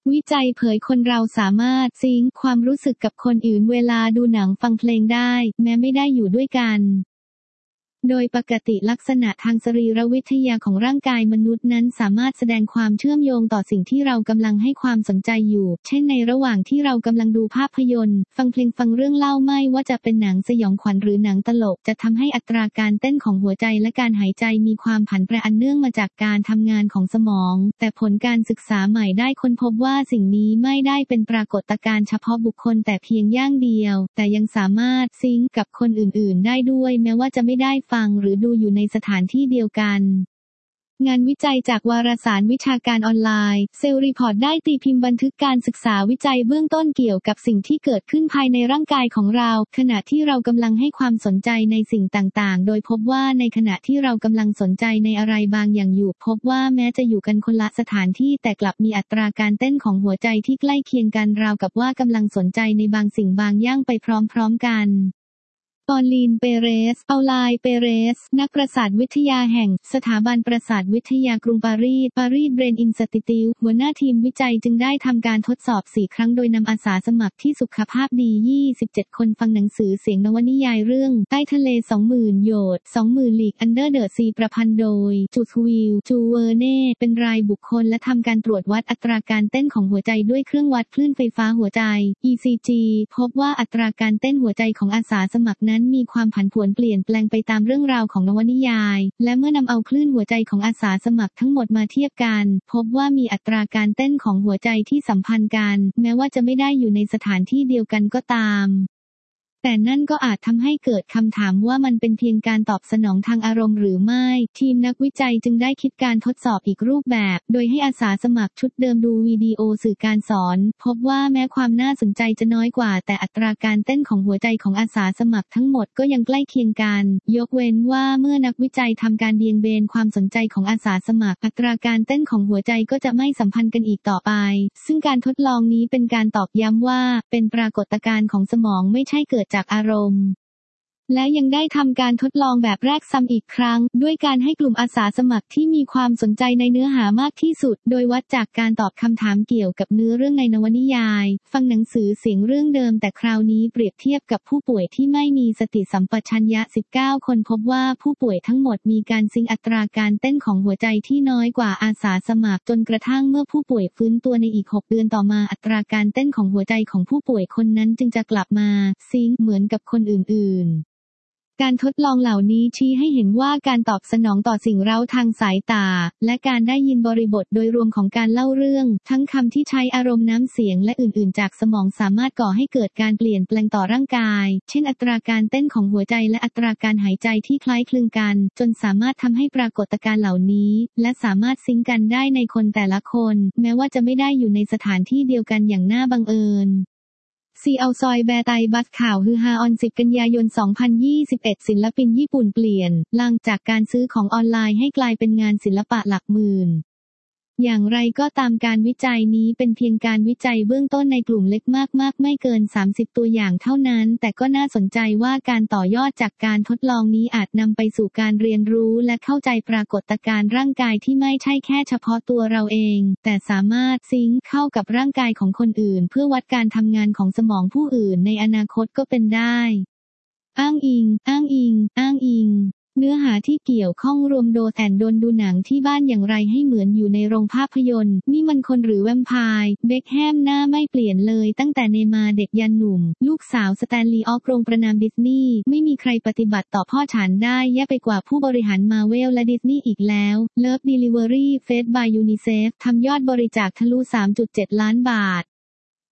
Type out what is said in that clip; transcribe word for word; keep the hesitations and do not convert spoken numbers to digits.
วิจัยเผยคนเราสามารถซิงค์ความรู้สึกกับคนอื่นเวลาดูหนังฟังเพลงได้แม้ไม่ได้อยู่ด้วยกันโดยปกติลักษณะทางสรีรวิทยาของร่างกายมนุษย์นั้นสามารถแสดงความเชื่อมโยงต่อสิ่งที่เรากำลังให้ความสนใจอยู่เช่นในระหว่างที่เรากำลังดูภาพยนตร์ฟังเพลงฟังเรื่องเล่าไม่ว่าจะเป็นหนังสยองขวัญหรือหนังตลกจะทำให้อัตราการเต้นของหัวใจและการหายใจมีความผันแปรอันเนื่องมาจากการทำงานของสมองแต่ผลการศึกษาใหม่ได้ค้นพบว่าสิ่งนี้ไม่ได้เป็นปรากฏการณ์เฉพาะบุคคลแต่เพียงอย่างเดียวแต่ยังสามารถซิงค์กับคนอื่นๆได้ด้วยแม้ว่าจะไม่ได้ฟังหรือดูอยู่ในสถานที่เดียวกันงานวิจัยจากวารสารวิชาการออนไลน์ Cell Report ได้ตีพิมพ์บันทึกการศึกษาวิจัยเบื้องต้นเกี่ยวกับสิ่งที่เกิดขึ้นภายในร่างกายของเราขณะที่เรากำลังให้ความสนใจในสิ่งต่างๆโดยพบว่าในขณะที่เรากำลังสนใจในอะไรบางอย่างอยู่พบว่าแม้จะอยู่กันคนละสถานที่แต่กลับมีอัตราการเต้นของหัวใจที่ใกล้เคียงกันราวกับว่ากำลังสนใจในบางสิ่งบางอย่างไปพร้อมๆกันปอลีน เปเรส เอาไลน์ เปเรส นักประสาทวิทยาแห่งสถาบันประสาทวิทยากรุงปารีส ปารีส เบรน อินสติทิวต์ หัวหน้าทีมวิจัยจึงได้ทำการทดสอบ สี่ ครั้งโดยนำอาสาสมัครที่สุขภาพดี ยี่สิบเจ็ด คนฟังหนังสือเสียงนวนิยายเรื่องใต้ทะเล สองหมื่น โยชน์ สองหมื่น ลีก อันเดอร์เดอะซี ประพันธ์โดย จูทวิล จูเวอร์เน่ เป็นรายบุคคลและทำการตรวจวัดอัตราการเต้นของหัวใจด้วยเครื่องวัดคลื่นไฟฟ้าหัวใจ อี ซี จี พบว่าอัตราการเต้นหัวใจของอาสาสมัครนั้นมีความผันผวนเปลี่ยนแปลงไปตามเรื่องราวของนวนิยายและเมื่อนำเอาคลื่นหัวใจของอาสาสมัครทั้งหมดมาเทียบกันพบว่ามีอัตราการเต้นของหัวใจที่สัมพันธ์กันแม้ว่าจะไม่ได้อยู่ในสถานที่เดียวกันก็ตามแต่นั่นก็อาจทำให้เกิดคำถามว่ามันเป็นเพียงการตอบสนองทางอารมณ์หรือไม่ทีมนักวิจัยจึงได้คิดการทดสอบอีกรูปแบบโดยให้อาสาสมัครชุดเดิมดูวิดีโอสื่อการสอนพบว่าแม้ความน่าสนใจจะน้อยกว่าแต่อัตราการเต้นของหัวใจของอาสาสมัครทั้งหมดก็ยังใกล้เคียงกันยกเว้นว่าเมื่อนักวิจัยทำการเบี่ยงเบนความสนใจของอาสาสมัครอัตราการเต้นของหัวใจก็จะไม่สัมพันธ์กันอีกต่อไปซึ่งการทดลองนี้เป็นการตอกย้ำว่าเป็นปรากฏการณ์ของสมองไม่ใช่เกิดจากอารมณ์และยังได้ทำการทดลองแบบแรกซ้ำอีกครั้งด้วยการให้กลุ่มอาสาสมัครที่มีความสนใจในเนื้อหามากที่สุดโดยวัดจากการตอบคำถามเกี่ยวกับเนื้อเรื่องในนวนิยายฟังหนังสือเสียงเรื่องเดิมแต่คราวนี้เปรียบเทียบกับผู้ป่วยที่ไม่มีสติสัมปชัญญะสิบเก้าคนพบว่าผู้ป่วยทั้งหมดมีการซิงค์อัตราการเต้นของหัวใจที่น้อยกว่าอาสาสมัครจนกระทั่งเมื่อผู้ป่วยฟื้นตัวในอีกหกเดือนต่อมาอัตราการเต้นของหัวใจของผู้ป่วยคนนั้นจึงจะกลับมาซิงค์เหมือนกับคนอื่นๆการทดลองเหล่านี้ชี้ให้เห็นว่าการตอบสนองต่อสิ่งเร้าทางสายตาและการได้ยินบริบทโดยรวมของการเล่าเรื่องทั้งคำที่ใช้อารมณ์น้ำเสียงและอื่นๆจากสมองสามารถก่อให้เกิดการเปลี่ยนแปลงต่อร่างกายเช่นอัตราการเต้นของหัวใจและอัตราการหายใจที่คล้ายคลึงกันจนสามารถทำให้ปรากฏการณ์เหล่านี้และสามารถซิงค์กันได้ในคนแต่ละคนแม้ว่าจะไม่ได้อยู่ในสถานที่เดียวกันอย่างน่าบังเอิญซีเอาซอยแบร์ไตบัสข่าวฮือฮาออนสิบกันยายนสองพันยี่สิบเอ็ดศิลปินญี่ปุ่นเปลี่ยนหลังจากการซื้อของออนไลน์ให้กลายเป็นงานศิลปะหลักหมื่นอย่างไรก็ตามการวิจัยนี้เป็นเพียงการวิจัยเบื้องต้นในกลุ่มเล็กมากๆไม่เกินสามสิบตัวอย่างเท่านั้นแต่ก็น่าสนใจว่าการต่อยอดจากการทดลองนี้อาจนำไปสู่การเรียนรู้และเข้าใจปรากฏการณ์ร่างกายที่ไม่ใช่แค่เฉพาะตัวเราเองแต่สามารถซิงค์เข้ากับร่างกายของคนอื่นเพื่อวัดการทำงานของสมองผู้อื่นในอนาคตก็เป็นได้อ้างอิงอ้างอิงอ้างอิงเนื้อหาที่เกี่ยวข้องรวมโดแอนโดนดูหนังที่บ้านอย่างไรให้เหมือนอยู่ในโรงภาพยนตร์นี่มันคนหรือแวมไพร์เบคแฮมหน้าไม่เปลี่ยนเลยตั้งแต่เนมาเด็กยันหนุ่มลูกสาวสแตนลีย์ออกโรงประนามดิสนีย์ไม่มีใครปฏิบัติต่อพ่อฉันได้แย่ไปกว่าผู้บริหารมาเวลและดิสนีย์อีกแล้วเลิฟ Delivery Fed by UNICEF ทำยอดบริจาคทะลุ สามจุดเจ็ด ล้านบาท